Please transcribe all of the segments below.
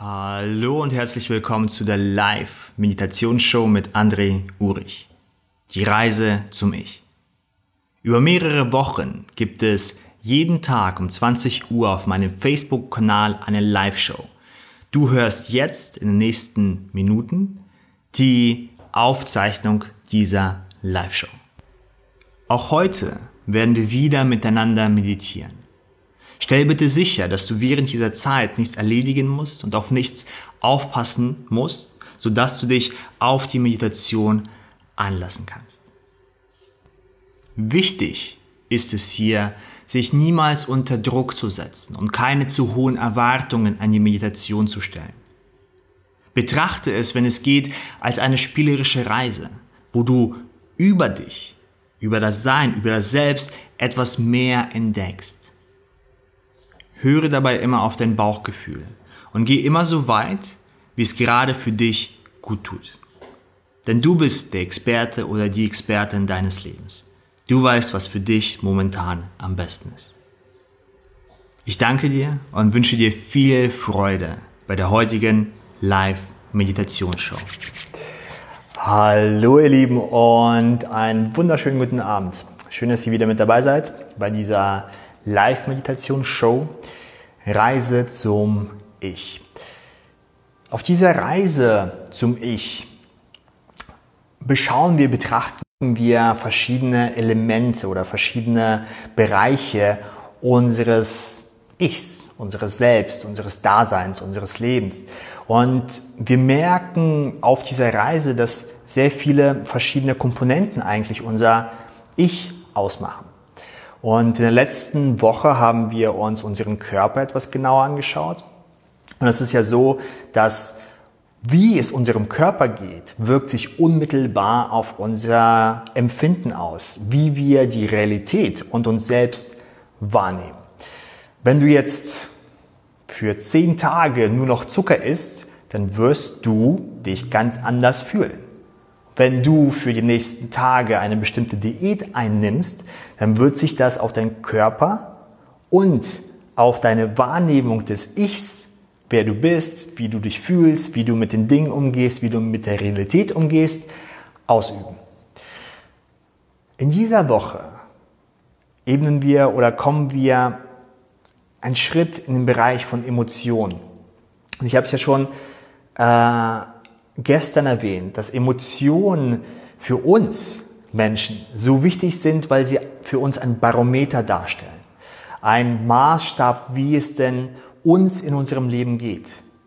Hallo und herzlich willkommen zu der Live-Meditationsshow mit André Urich. Die Reise zum Ich. Über mehrere Wochen gibt es jeden Tag um 20 Uhr auf meinem Facebook-Kanal eine Live-Show. Du hörst jetzt in den nächsten Minuten die Aufzeichnung dieser Live-Show. Auch heute werden wir wieder miteinander meditieren. Stell bitte sicher, dass du während dieser Zeit nichts erledigen musst und auf nichts aufpassen musst, sodass du dich auf die Meditation einlassen kannst. Wichtig ist es hier, sich niemals unter Druck zu setzen und keine zu hohen Erwartungen an die Meditation zu stellen. Betrachte es, wenn es geht, als eine spielerische Reise, wo du über dich, über das Sein, über das Selbst etwas mehr entdeckst. Höre dabei immer auf dein Bauchgefühl und geh immer so weit, wie es gerade für dich gut tut. Denn du bist der Experte oder die Expertin deines Lebens. Du weißt, was für dich momentan am besten ist. Ich danke dir und wünsche dir viel Freude bei der heutigen Live-Meditationsshow. Hallo ihr Lieben und einen wunderschönen guten Abend. Schön, dass ihr wieder mit dabei seid bei dieser Live-Meditationsshow Reise zum Ich. Auf dieser Reise zum Ich betrachten wir verschiedene Elemente oder verschiedene Bereiche unseres Ichs, unseres Selbst, unseres Daseins, unseres Lebens. Und wir merken auf dieser Reise, dass sehr viele verschiedene Komponenten eigentlich unser Ich ausmachen. Und in der letzten Woche haben wir uns unseren Körper etwas genauer angeschaut. Und es ist ja so, dass wie es unserem Körper geht, wirkt sich unmittelbar auf unser Empfinden aus, wie wir die Realität und uns selbst wahrnehmen. Wenn du jetzt für 10 Tage nur noch Zucker isst, dann wirst du dich ganz anders fühlen. Wenn du für die nächsten Tage eine bestimmte Diät einnimmst, dann wird sich das auf deinen Körper und auf deine Wahrnehmung des Ichs, wer du bist, wie du dich fühlst, wie du mit den Dingen umgehst, wie du mit der Realität umgehst, ausüben. In dieser Woche kommen wir einen Schritt in den Bereich von Emotionen. Und ich habe es ja schon gestern erwähnt, dass Emotionen für uns Menschen so wichtig sind, weil sie für uns ein Barometer darstellen. Ein Maßstab, wie es denn uns in unserem Leben geht.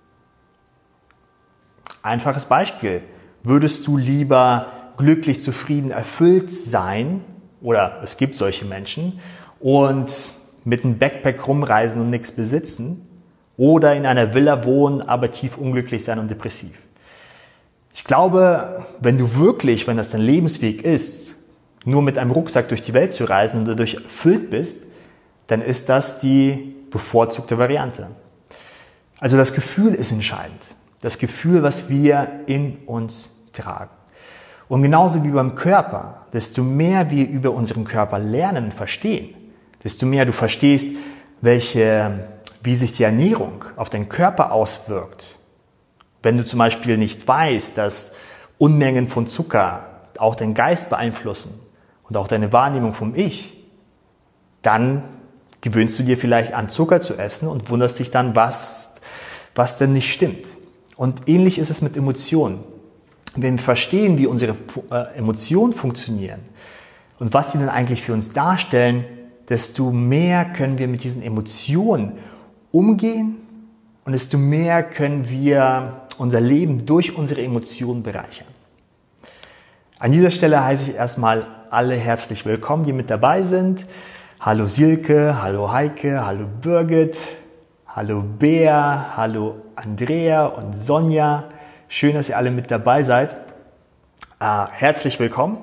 Einfaches Beispiel. Würdest du lieber glücklich, zufrieden, erfüllt sein, oder es gibt solche Menschen, und mit einem Backpack rumreisen und nichts besitzen, oder in einer Villa wohnen, aber tief unglücklich sein und depressiv? Ich glaube, wenn das dein Lebensweg ist, nur mit einem Rucksack durch die Welt zu reisen und dadurch erfüllt bist, dann ist das die bevorzugte Variante. Also das Gefühl ist entscheidend. Das Gefühl, was wir in uns tragen. Und genauso wie beim Körper, desto mehr wir über unseren Körper lernen, verstehen, desto mehr du verstehst, wie sich die Ernährung auf deinen Körper auswirkt. Wenn du zum Beispiel nicht weißt, dass Unmengen von Zucker auch deinen Geist beeinflussen und auch deine Wahrnehmung vom Ich, dann gewöhnst du dir vielleicht an, Zucker zu essen und wunderst dich dann, was denn nicht stimmt. Und ähnlich ist es mit Emotionen. Wenn wir verstehen, wie unsere Emotionen funktionieren und was sie denn eigentlich für uns darstellen, desto mehr können wir mit diesen Emotionen umgehen und desto mehr können wir unser Leben durch unsere Emotionen bereichern. An dieser Stelle heiße ich erstmal alle herzlich willkommen, die mit dabei sind. Hallo Silke, hallo Heike, hallo Birgit, hallo Bea, hallo Andrea und Sonja. Schön, dass ihr alle mit dabei seid. Herzlich willkommen.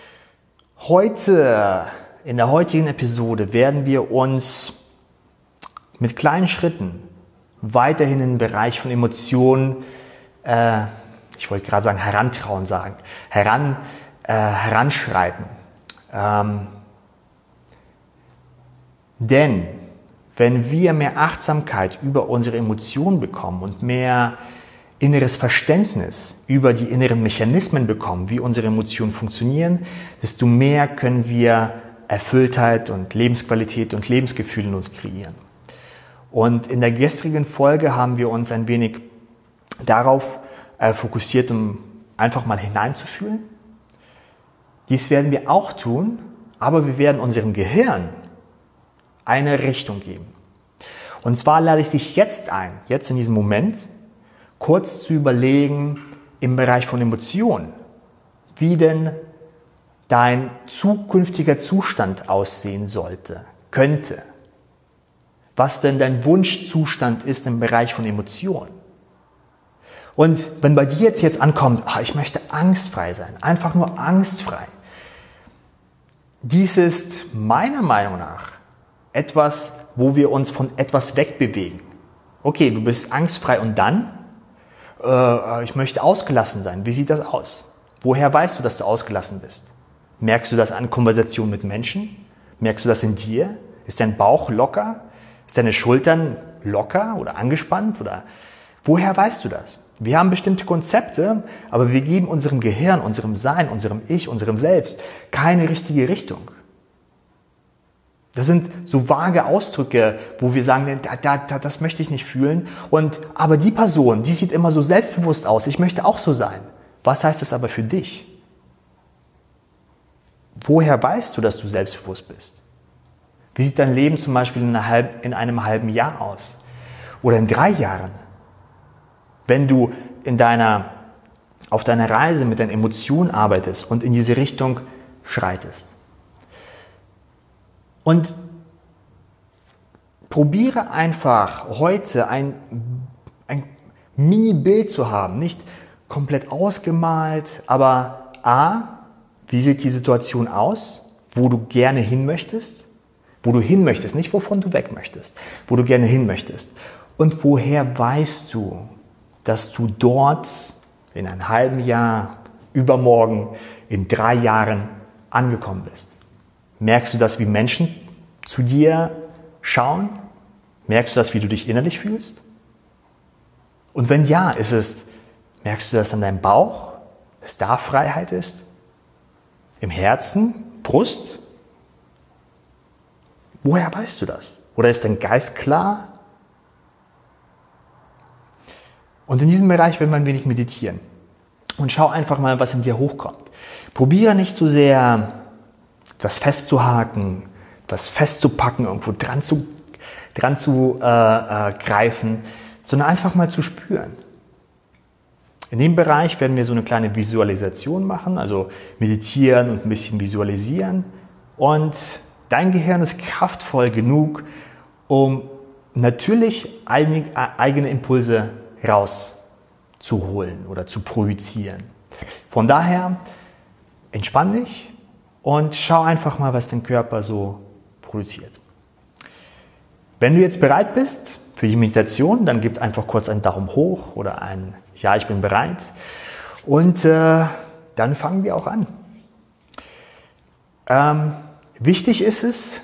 In der heutigen Episode werden wir uns mit kleinen Schritten weiterhin in den Bereich von Emotionen, ich wollte gerade sagen heranschreiten. Denn wenn wir mehr Achtsamkeit über unsere Emotionen bekommen und mehr inneres Verständnis über die inneren Mechanismen bekommen, wie unsere Emotionen funktionieren, desto mehr können wir Erfülltheit und Lebensqualität und Lebensgefühl in uns kreieren. Und in der gestrigen Folge haben wir uns ein wenig darauf fokussiert, um einfach mal hineinzufühlen. Dies werden wir auch tun, aber wir werden unserem Gehirn eine Richtung geben. Und zwar lade ich dich jetzt ein, jetzt in diesem Moment, kurz zu überlegen im Bereich von Emotionen, wie denn dein zukünftiger Zustand aussehen sollte, könnte. Was denn dein Wunschzustand ist im Bereich von Emotionen. Und wenn bei dir jetzt ankommt, ich möchte angstfrei sein, einfach nur angstfrei. Dies ist meiner Meinung nach etwas, wo wir uns von etwas wegbewegen. Okay, du bist angstfrei und dann? Ich möchte ausgelassen sein. Wie sieht das aus? Woher weißt du, dass du ausgelassen bist? Merkst du das an Konversationen mit Menschen? Merkst du das in dir? Ist dein Bauch locker? Ist deine Schultern locker oder angespannt? Oder woher weißt du das? Wir haben bestimmte Konzepte, aber wir geben unserem Gehirn, unserem Sein, unserem Ich, unserem Selbst keine richtige Richtung. Das sind so vage Ausdrücke, wo wir sagen, das möchte ich nicht fühlen. Aber die Person, die sieht immer so selbstbewusst aus, ich möchte auch so sein. Was heißt das aber für dich? Woher weißt du, dass du selbstbewusst bist? Wie sieht dein Leben zum Beispiel in einem halben Jahr aus? Oder in 3 Jahren? Wenn du auf deiner Reise mit deinen Emotionen arbeitest und in diese Richtung schreitest. Und probiere einfach heute ein Mini-Bild zu haben, nicht komplett ausgemalt, aber wie sieht die Situation aus, wo du gerne hin möchtest? Wo du hin möchtest, nicht wovon du weg möchtest, wo du gerne hin möchtest. Und woher weißt du, dass du dort in einem halben Jahr, übermorgen, in 3 Jahren angekommen bist? Merkst du das, wie Menschen zu dir schauen? Merkst du das, wie du dich innerlich fühlst? Und wenn ja, merkst du das an deinem Bauch, dass da Freiheit ist? Im Herzen, Brust? Woher weißt du das? Oder ist dein Geist klar? Und in diesem Bereich werden wir ein wenig meditieren. Und schau einfach mal, was in dir hochkommt. Probiere nicht so sehr, etwas festzuhaken, etwas festzupacken, irgendwo dran zu greifen, sondern einfach mal zu spüren. In dem Bereich werden wir so eine kleine Visualisation machen, also meditieren und ein bisschen visualisieren. Und dein Gehirn ist kraftvoll genug, um natürlich eigene Impulse rauszuholen oder zu projizieren. Von daher entspann dich und schau einfach mal, was dein Körper so produziert. Wenn du jetzt bereit bist für die Meditation, dann gib einfach kurz einen Daumen hoch oder ein Ja, ich bin bereit. Und dann fangen wir auch an. Wichtig ist es,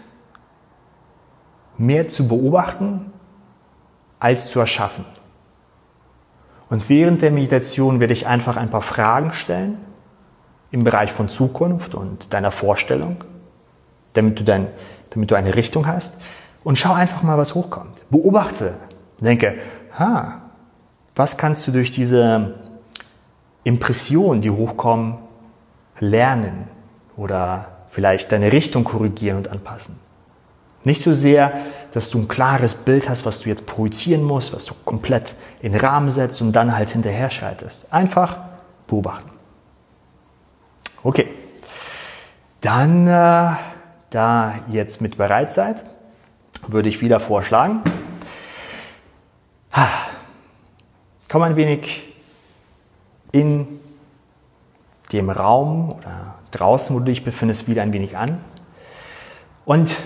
mehr zu beobachten, als zu erschaffen. Und während der Meditation werde ich einfach ein paar Fragen stellen im Bereich von Zukunft und deiner Vorstellung, damit du eine Richtung hast. Und schau einfach mal, was hochkommt. Beobachte. Denke, was kannst du durch diese Impressionen, die hochkommen, lernen? Oder vielleicht deine Richtung korrigieren und anpassen. Nicht so sehr, dass du ein klares Bild hast, was du jetzt projizieren musst, was du komplett in den Rahmen setzt und dann halt hinterher schaltest. Einfach beobachten. Okay. Dann, da ihr jetzt mit bereit seid, würde ich wieder vorschlagen, komm ein wenig in dem Raum oder draußen, wo du dich befindest, wieder ein wenig an und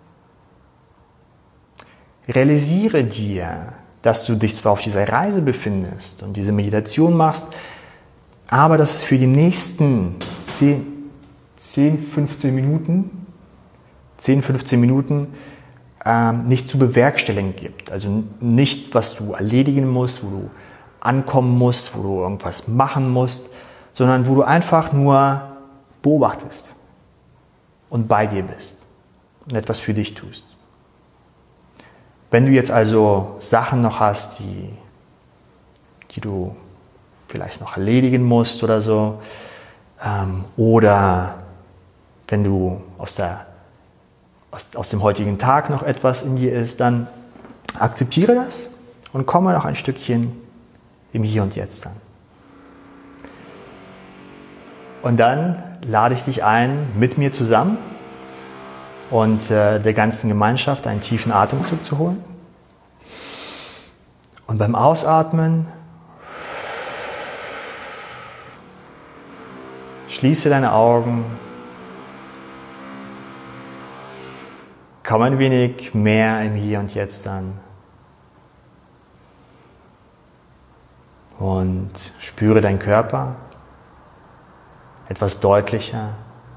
realisiere dir, dass du dich zwar auf dieser Reise befindest und diese Meditation machst, aber dass es für die nächsten 10, 15 Minuten nicht zu bewerkstelligen gibt. Also nicht, was du erledigen musst, wo du ankommen musst, wo du irgendwas machen musst, sondern wo du einfach nur beobachtest und bei dir bist und etwas für dich tust. Wenn du jetzt also Sachen noch hast, die du vielleicht noch erledigen musst oder so, oder wenn du aus dem heutigen Tag noch etwas in dir ist, dann akzeptiere das und komme noch ein Stückchen im Hier und Jetzt an. Und dann lade ich dich ein, mit mir zusammen und der ganzen Gemeinschaft einen tiefen Atemzug zu holen. Und beim Ausatmen schließe deine Augen, komm ein wenig mehr im Hier und Jetzt an und spüre deinen Körper etwas deutlicher.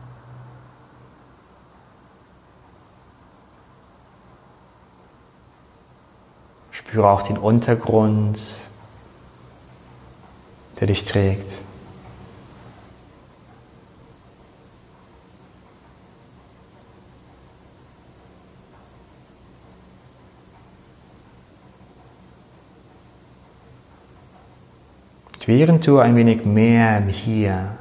Spüre auch den Untergrund, der dich trägt. Und während du ein wenig mehr im Hier,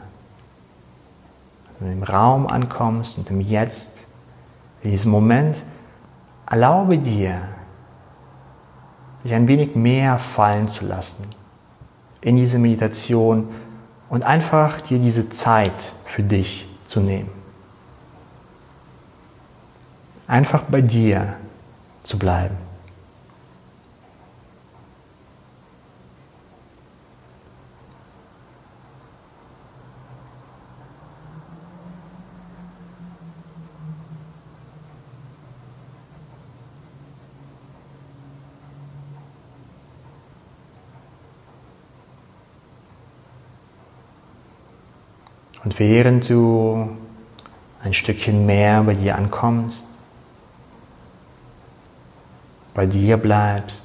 im Raum ankommst und im Jetzt, in diesem Moment, erlaube dir, dich ein wenig mehr fallen zu lassen in diese Meditation und einfach dir diese Zeit für dich zu nehmen. Einfach bei dir zu bleiben. Und während du ein Stückchen mehr bei dir ankommst, bei dir bleibst,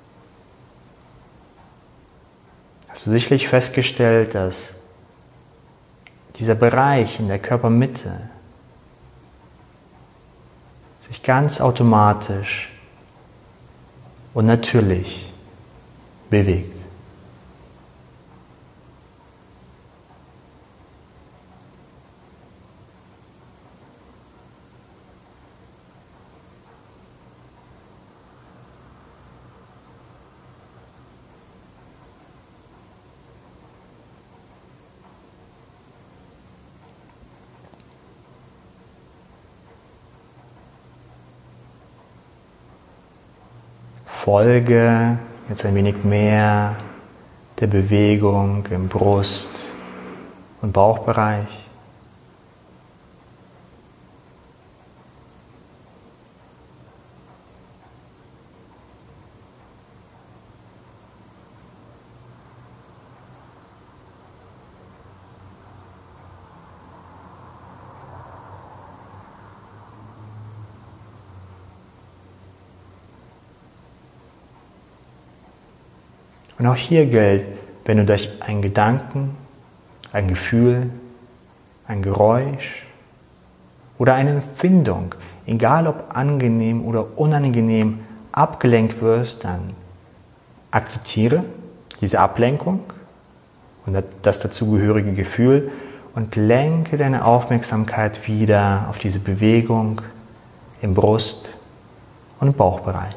hast du sicherlich festgestellt, dass dieser Bereich in der Körpermitte sich ganz automatisch und natürlich bewegt. Folge jetzt ein wenig mehr der Bewegung im Brust- und Bauchbereich. Und auch hier gilt, wenn du durch einen Gedanken, ein Gefühl, ein Geräusch oder eine Empfindung, egal ob angenehm oder unangenehm, abgelenkt wirst, dann akzeptiere diese Ablenkung und das dazugehörige Gefühl und lenke deine Aufmerksamkeit wieder auf diese Bewegung im Brust- und Bauchbereich.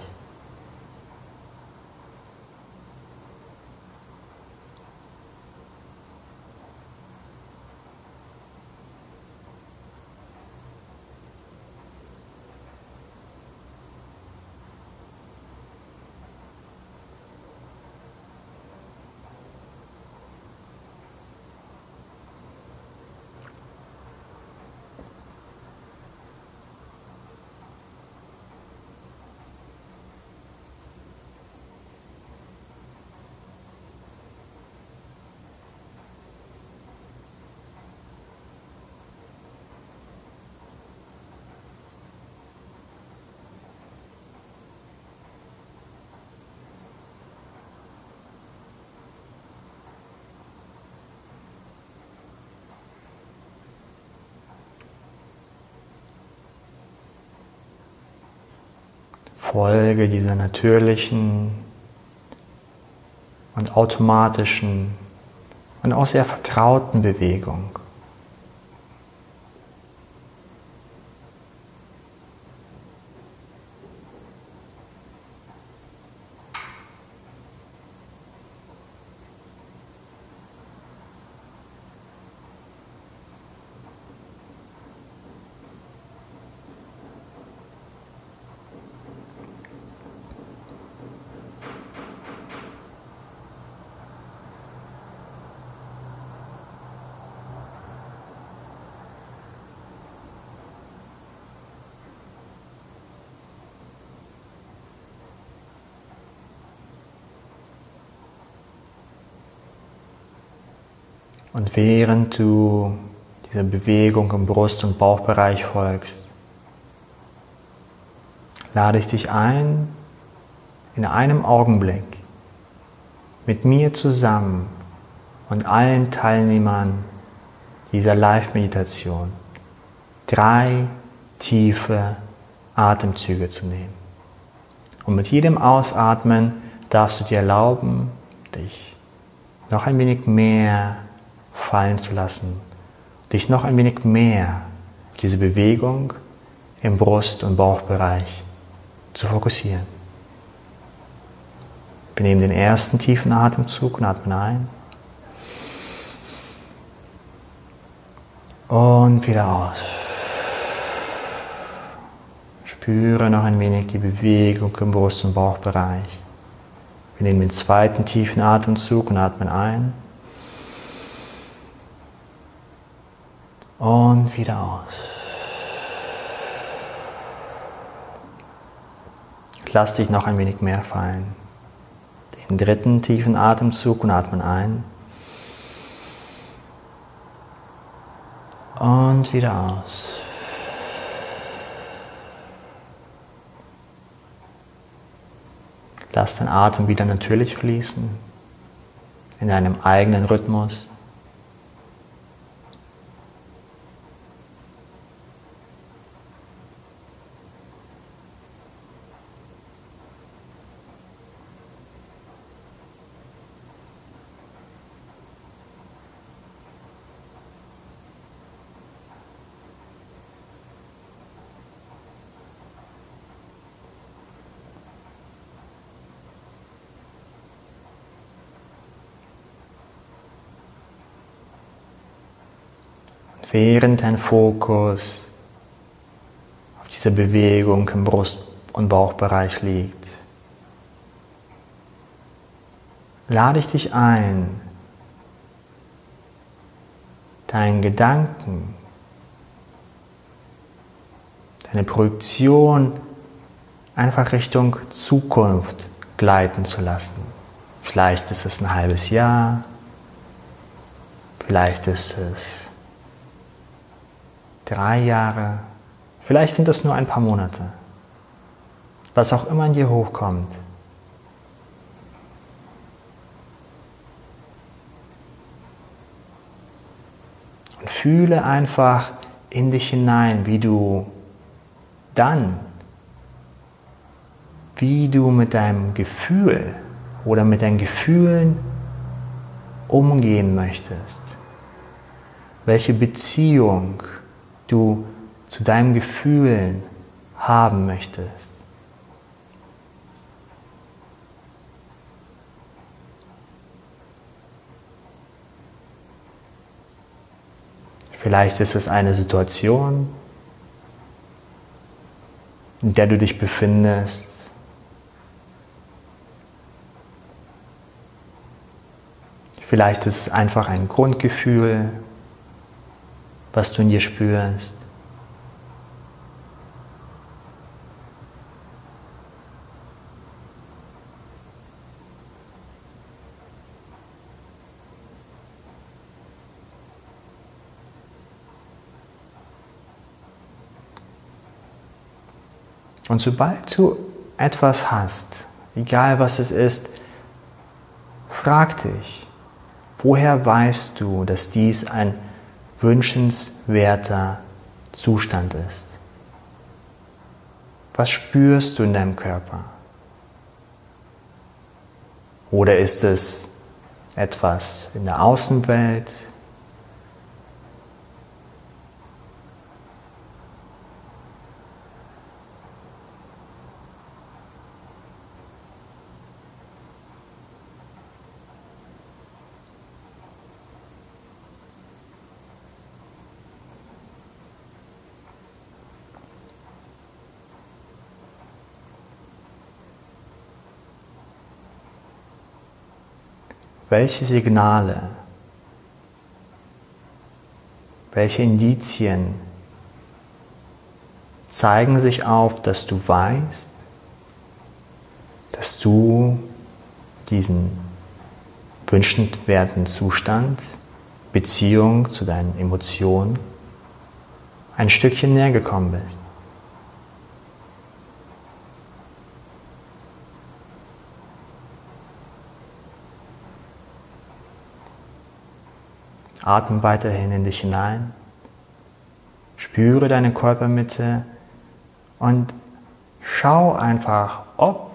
Folge dieser natürlichen und automatischen und auch sehr vertrauten Bewegung. Und während du dieser Bewegung im Brust- und Bauchbereich folgst, lade ich dich ein, in einem Augenblick mit mir zusammen und allen Teilnehmern dieser Live-Meditation 3 tiefe Atemzüge zu nehmen. Und mit jedem Ausatmen darfst du dir erlauben, dich noch ein wenig mehr fallen zu lassen, dich noch ein wenig mehr auf diese Bewegung im Brust- und Bauchbereich zu fokussieren. Wir nehmen den ersten tiefen Atemzug und atmen ein und wieder aus. Spüre noch ein wenig die Bewegung im Brust- und Bauchbereich. Wir nehmen den zweiten tiefen Atemzug und atmen ein und wieder aus. Lass dich noch ein wenig mehr fallen. Den dritten tiefen Atemzug und atmen ein und wieder aus. Lass den Atem wieder natürlich fließen, in deinem eigenen Rhythmus. Während dein Fokus auf dieser Bewegung im Brust- und Bauchbereich liegt, lade ich dich ein, deinen Gedanken, deine Projektion einfach Richtung Zukunft gleiten zu lassen. Vielleicht ist es ein halbes Jahr, vielleicht ist es 3 Jahre, vielleicht sind es nur ein paar Monate. Was auch immer in dir hochkommt. Und fühle einfach in dich hinein, wie du mit deinem Gefühl oder mit deinen Gefühlen umgehen möchtest. Welche Beziehung du zu deinen Gefühlen haben möchtest. Vielleicht ist es eine Situation, in der du dich befindest. Vielleicht ist es einfach ein Grundgefühl, was du in dir spürst. Und sobald du etwas hast, egal was es ist, frag dich, woher weißt du, dass dies ein wünschenswerter Zustand ist? Was spürst du in deinem Körper? Oder ist es etwas in der Außenwelt? Welche Signale, welche Indizien zeigen sich auf, dass du weißt, dass du diesen wünschenswerten Zustand, Beziehung zu deinen Emotionen, ein Stückchen näher gekommen bist? Atme weiterhin in dich hinein, spüre deine Körpermitte und schau einfach, ob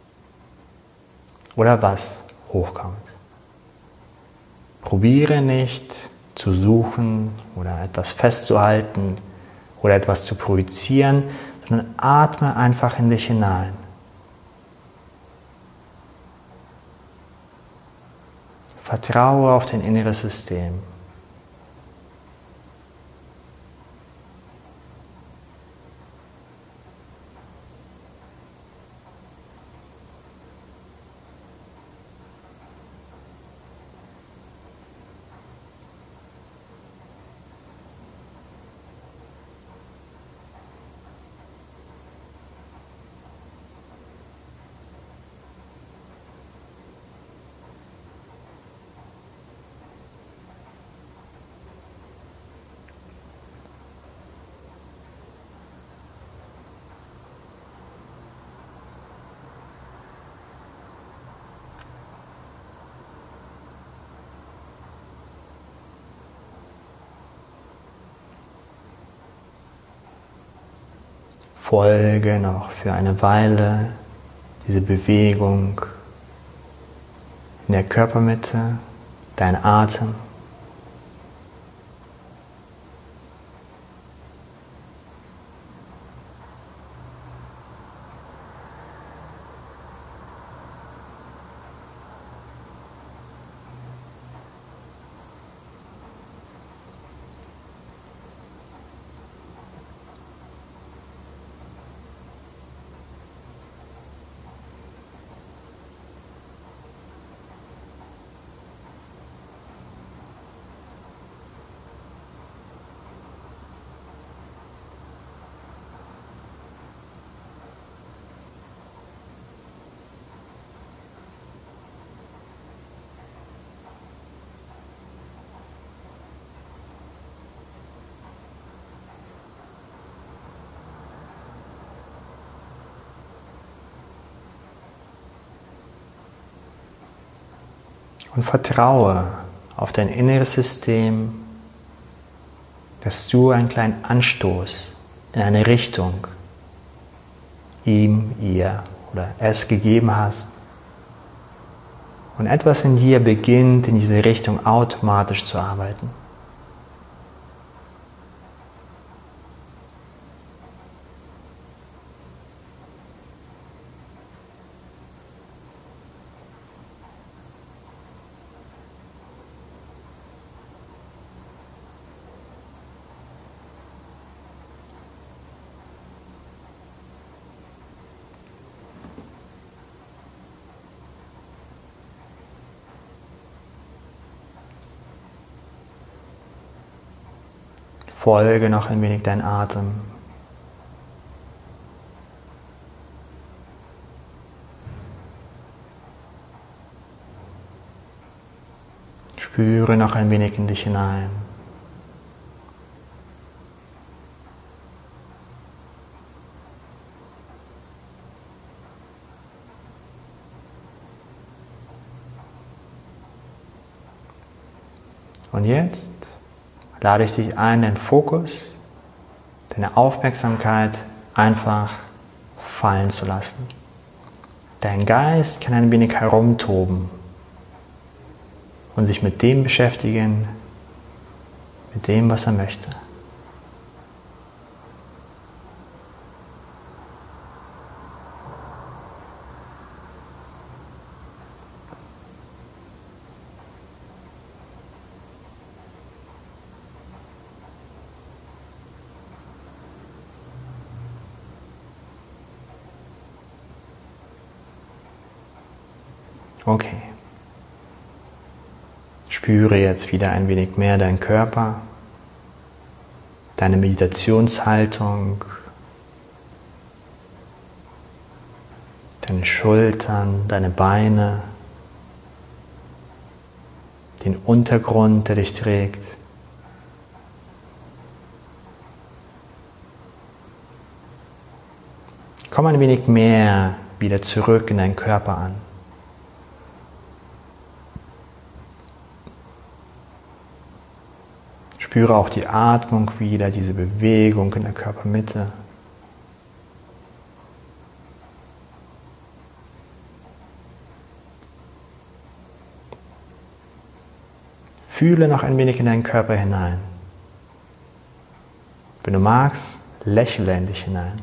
oder was hochkommt. Probiere nicht zu suchen oder etwas festzuhalten oder etwas zu projizieren, sondern atme einfach in dich hinein. Vertraue auf dein inneres System. Folge noch für eine Weile diese Bewegung in der Körpermitte, dein Atem. Und vertraue auf dein inneres System, dass du einen kleinen Anstoß in eine Richtung ihm, ihr oder es gegeben hast. Und etwas in dir beginnt in diese Richtung automatisch zu arbeiten. Folge noch ein wenig deinen Atem. Spüre noch ein wenig in dich hinein. Und jetzt lade ich dich ein, deinen Fokus, deine Aufmerksamkeit einfach fallen zu lassen. Dein Geist kann ein wenig herumtoben und sich mit dem beschäftigen, mit dem, was er möchte. Okay. Spüre jetzt wieder ein wenig mehr deinen Körper, deine Meditationshaltung, deine Schultern, deine Beine, den Untergrund, der dich trägt. Komm ein wenig mehr wieder zurück in deinen Körper an. Spüre auch die Atmung wieder, diese Bewegung in der Körpermitte. Fühle noch ein wenig in deinen Körper hinein. Wenn du magst, lächle in dich hinein.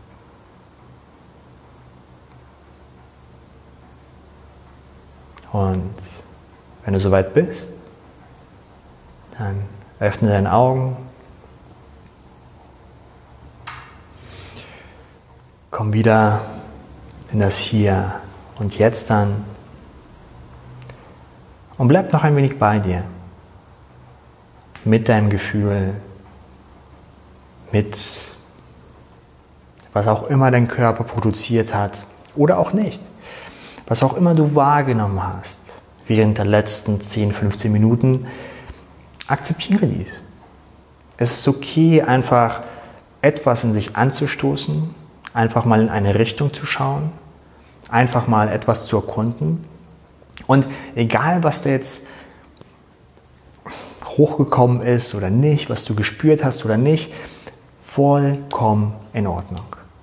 Und wenn du soweit bist, dann öffne deine Augen. Komm wieder in das Hier und Jetzt an. Und bleib noch ein wenig bei dir. Mit deinem Gefühl. Mit was auch immer dein Körper produziert hat. Oder auch nicht. Was auch immer du wahrgenommen hast während der letzten 10, 15 Minuten. Akzeptiere dies. Es ist okay, einfach etwas in sich anzustoßen, einfach mal in eine Richtung zu schauen, einfach mal etwas zu erkunden. Und egal, was da jetzt hochgekommen ist oder nicht, was du gespürt hast oder nicht, vollkommen in Ordnung.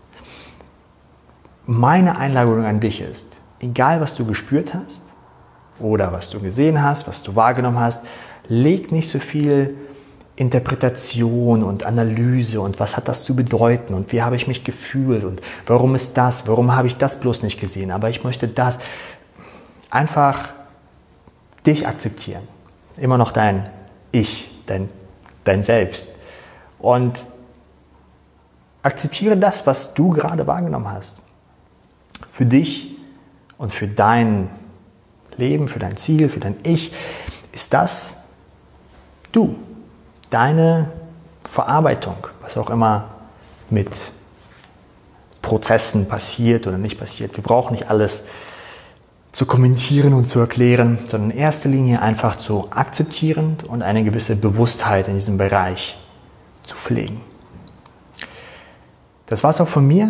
Meine Einladung an dich ist, egal, was du gespürt hast oder was du gesehen hast, was du wahrgenommen hast, leg nicht so viel Interpretation und Analyse und was hat das zu bedeuten und wie habe ich mich gefühlt und warum ist das, warum habe ich das bloß nicht gesehen, aber ich möchte das. Einfach dich akzeptieren. Immer noch dein Ich, dein Selbst. Und akzeptiere das, was du gerade wahrgenommen hast. Für dich und für dein Leben, für dein Ziel, für dein Ich ist das du, deine Verarbeitung, was auch immer mit Prozessen passiert oder nicht passiert. Wir brauchen nicht alles zu kommentieren und zu erklären, sondern in erster Linie einfach zu akzeptieren und eine gewisse Bewusstheit in diesem Bereich zu pflegen. Das war es auch von mir.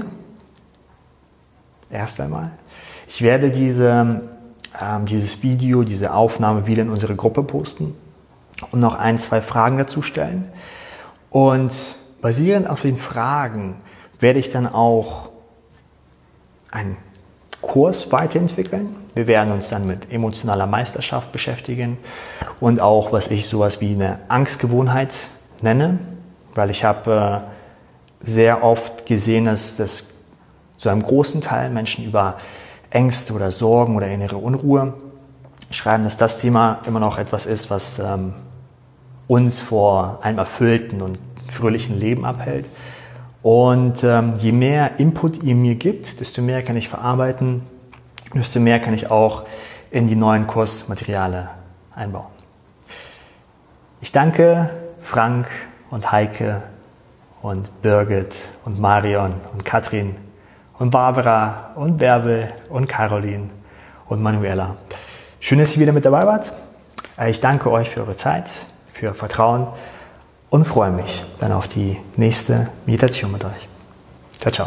Erst einmal. Ich werde dieses Video, diese Aufnahme wieder in unsere Gruppe posten und noch 1, 2 Fragen dazu stellen. Und basierend auf den Fragen werde ich dann auch einen Kurs weiterentwickeln. Wir werden uns dann mit emotionaler Meisterschaft beschäftigen und auch, was ich sowas wie eine Angstgewohnheit nenne, weil ich habe sehr oft gesehen, dass das zu einem großen Teil Menschen über Ängste oder Sorgen oder innere Unruhe schreiben, dass das Thema immer noch etwas ist, was uns vor einem erfüllten und fröhlichen Leben abhält. Und je mehr Input ihr mir gibt, desto mehr kann ich verarbeiten, desto mehr kann ich auch in die neuen Kursmaterialien einbauen. Ich danke Frank und Heike und Birgit und Marion und Katrin und Barbara und Bärbel und Caroline und Manuela. Schön, dass ihr wieder mit dabei wart. Ich danke euch für eure Zeit, für euer Vertrauen und freue mich dann auf die nächste Meditation mit euch. Ciao, ciao.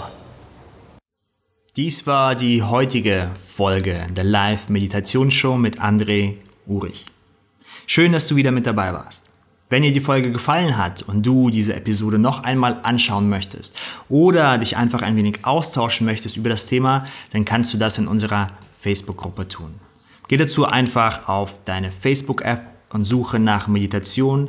Dies war die heutige Folge der Live-Meditationsshow mit André Urich. Schön, dass du wieder mit dabei warst. Wenn dir die Folge gefallen hat und du diese Episode noch einmal anschauen möchtest oder dich einfach ein wenig austauschen möchtest über das Thema, dann kannst du das in unserer Facebook-Gruppe tun. Geh dazu einfach auf deine Facebook-App und suche nach Meditation-Challenge.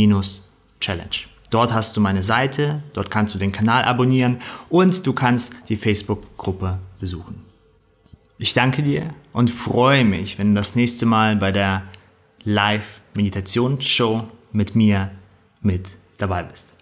Dort hast du meine Seite, dort kannst du den Kanal abonnieren und du kannst die Facebook-Gruppe besuchen. Ich danke dir und freue mich, wenn du das nächste Mal bei der Live-Meditation-Show mit mir mit dabei bist.